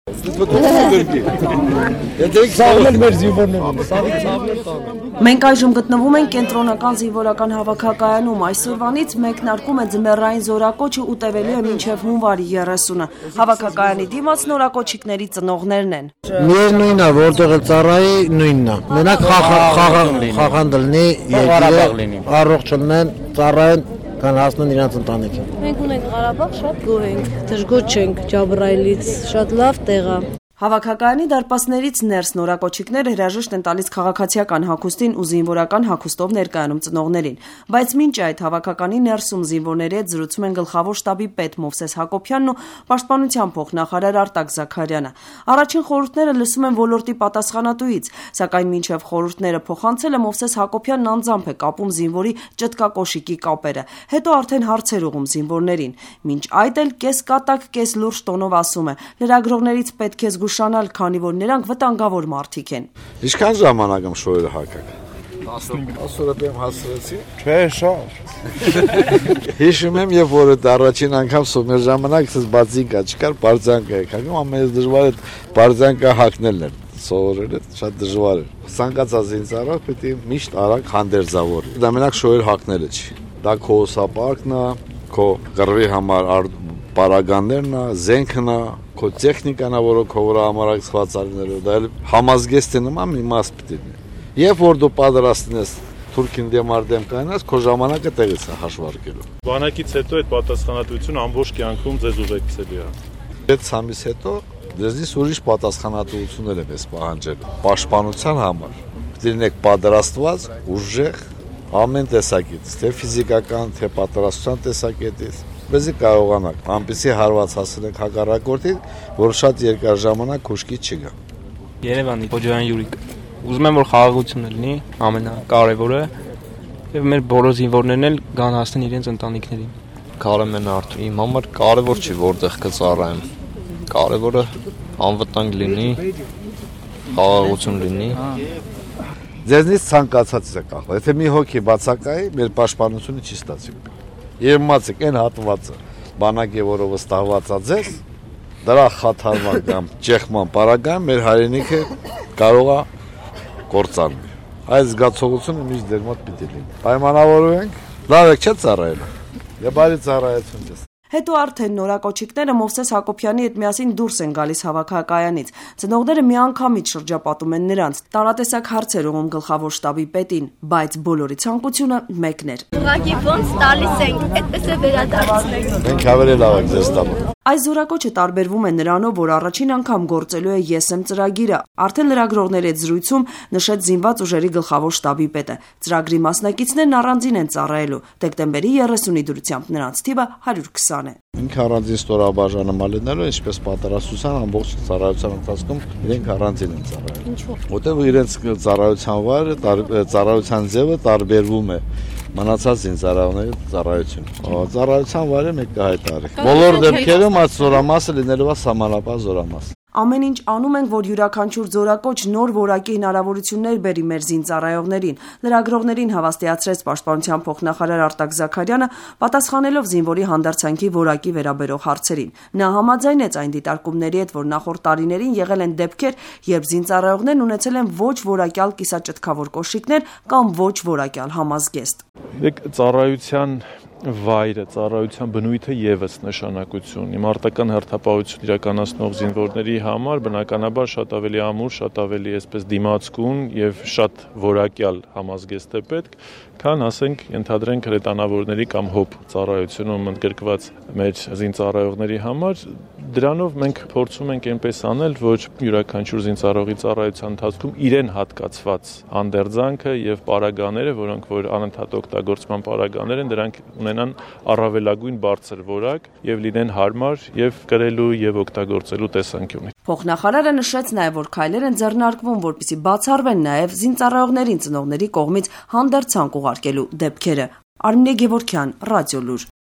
Մենք այժմ գտնվում ենք կենտրոնական զինվորական հավաքակայանում, այսօրվանից մեկնարկում է ձմեռային զորակոչը ու տևելու է մինչև հունվարի 30-ը, հավաքակայանի դիմաց նորակոչիկների ծնողներն են։ Միևնույնն է, որտեղ ծառայի նույնն է, մենակ խախանդ լինի, առողջ լինեն, ծառային կան հասնեն իրենց ընտանիքին։ Մենք ունենք Ղարաբաղ, շատ գոհ ենք, դժգոհ չենք Ջաբրայիլից, շատ լավ տեղ է։ Հավաքակայանի դարպասներից ներս նորակոչիկները հրաժեշտ են տալիս քաղաքացիական հագուստին ու զինվորական հագուստով ներկայանում ծնողներին, բայց մինչ այդ հավաքականի ներսում զինվորների հետ զրուցում են գլխավոր շտաբի պետ Մովսես Հակոբյանն ու պաշտպանության փոխնախարար Արտակ Զաքարյանը։ Առաջին խորհուրդները լսում են ոլորտի պատասխանատուից, սակայն մինչև խորհուրդները փոխանցելը Մովսես Հակոբյանն անձամբ է կապում զինվորի ճտկակոշիկի կապերը, հետո արդեն հարցեր ուղում զինվորներին։ Մինչ այդ էլ կես կատակ, կես լուրջ տոնով ասում է. լրագրողներից պետք է զգուշանալ, քանի որ նրանք վտանգավոր մարդիկ են։ Ինչքան ժամանակ եմ շոյերը հակակ։ 10 րոպե հասցրեցի։ Չէ, շատ։ Հիշում եմ, երբ որ առաջին անգամ սոմեր ժամանակ ցած բացիկա չկար, բարձանկա եք հակում, ամենից դժվարը բարձանկա հակնելն էր։ Սովորելը շատ դժվար էր։ Ցանկացած ինձ պետք է միշտ արագ հանդերձավորի։ Դա մենակ շոյեր հակնելը չի։ Դա քո սապարկն է, քո գրվի համար պարագաններն է, զենքն է, քո տեխնիկան է, որը քո վրա համարակցված արներով, դա համազգեստի նման մի մաս պիտի լինի։ Երբ որ դու պատրաստն ես թուրքին դեմ արդեմ կանաս, քո ժամանակը տեղից է հաշվարկելու։ Բանակից հետո այդ պատասխանատվությունը ամբողջ կյանքում ձեզ ուղեկցելի է։ Այդ ցամից հետո ձեզնից ուրիշ պատասխանատվություններ եմ պահանջել պաշտպանության համար։ Պիտի լինեք պատրաստված, ուժեղ, ամեն տեսակետից, թե ֆիզիկական, թե պատրաստության տեսակետից։ Բեզի կարողանանք այնպեսի հարված հասնենք հակառակորդին, որ շատ երկար ժամանակ քուշկի չգա։ Երևանի Խոջոյան Յուրիկ։ Ուզում եմ որ խաղաղությունը լինի, ամենակարևորը, եւ մեր բոլոր զինվորներն էլ գան հասնեն իրենց ընտանիքներին։ Կարեմեն Արթուր, իմ համար կարևոր չի որտեղ կծառայեմ։ Կարևորը անվտանգ լինի, խաղաղություն լինի։ Ձեզնից ցանկացած է կախված։ Եթե մի հոգի բացակայի, մեր պաշտպանությունը չի ստացի։ Եվ մացեք այն հատվածը բանակի որը վստահված է ձեզ, դրա խաթարման կամ ճեղման պարագայում մեր հայրենիքը կարող է կործանվի։ Այս զգացողությունը միշտ դեր մոտ պիտի լինի։ Պայմանավորվենք, լավ եք չէ ծառայել։ Եվ բարի ծառայություն ձեզ։ Հետո արդեն նորակոչիկները Մովսես Հակոբյանի հետ միասին դուրս են գալիս հավաքակայանից։ Ծնողները միանգամից շրջապատում են նրանց, տարատեսակ հարցեր ուղղում գլխավոր շտաբի պետին, բայց բոլորի ցանկությունը մեկն էր։ Ուղղակի ոնց տալիս ենք, այդպես է վերադարձնենք։ Մենք ավելի լավ ենք ձեզ տալու։ Այս զորակոչը տարբերվում է նրանով, որ առաջին անգամ գործելու է ԵՍՄ ծրագիրը։ Արդեն լրագրողների հետ զրույցում նշեց զինված ուժերի գլխավոր շտաբի պետը։ Ծրագրի մասնակիցներն առանձին են ծառայելու։ Դեկտեմբերի 30-ի դրությամբ նրանց թիվը 120 է։ Ինքը առանձին ստորաբաժանման լինելու, ինչպես պատրաստության ամբողջ ծառայության ընթացքում իրենք առանձին են ծառայել։ Ինչու՞։ Որտեղ իրենց ծառայության վայրը, ծառայության ձևը տարբերվում է մնացած զինծառայողների ծառայություն։ Ծառայության վայրը մեկ կհայտարարի։ Բոլոր դեպքերում այդ զորամասը լինելու է սահմանապահ զորամաս։ Ամեն ինչ անում ենք, որ յուրաքանչյուր զորակոչ նոր որակի հնարավորություններ բերի մեր զինծառայողներին։ Լրագրողներին հավաստիացրեց պաշտպանության փոխնախարար Արտակ Զաքարյանը, պատասխանելով զինվորի հանդարցանքի որակի վերաբերող հարցերին։ Նա համաձայնեց այն դիտարկումների հետ, որ նախորդ տարիներին եղել են դեպքեր, երբ զինծառայողներն ունեցել են ոչ որակյալ կիսաճտկավոր կոշիկներ կամ ոչ որակյալ համազգեստ։ Ծառայության վայրը, ծառայության բնույթը եւս նշանակություն ունի։ Մարտական հերթապահություն իրականացնող զինվորների համար բնականաբար շատ ավելի ամուր, շատ ավելի այսպես դիմացկուն եւ շատ որակյալ համազգեստ է պետք, քան ասենք ենթադրենք հրետանավորների կամ հոբ ծառայությունում ընդգրկված մեր զինծառայողների համար։ Դրանով մենք փորձում ենք այնպես անել, որ յուրաքանչյուր զինծառայողի ծառայության ընթացքում իրեն հատկացված անդերձանքը եւ պարագաները, որոնք որ անընդհատ օգտագործման պարագաներ են, դրանք ունենան առավելագույն բարձր որակ եւ լինեն հարմար եւ կրելու եւ օգտագործելու տեսանկյունից։ Փոխնախարարը նշեց նաեւ, որ քայլեր են ձեռնարկվում, որպեսզի բացառվեն նաեւ զինծառայողներին ծնողների կողմից հանդերձանք ուղարկելու դեպքերը։ Արմինե Գևորգյան, Ռադիոլուր։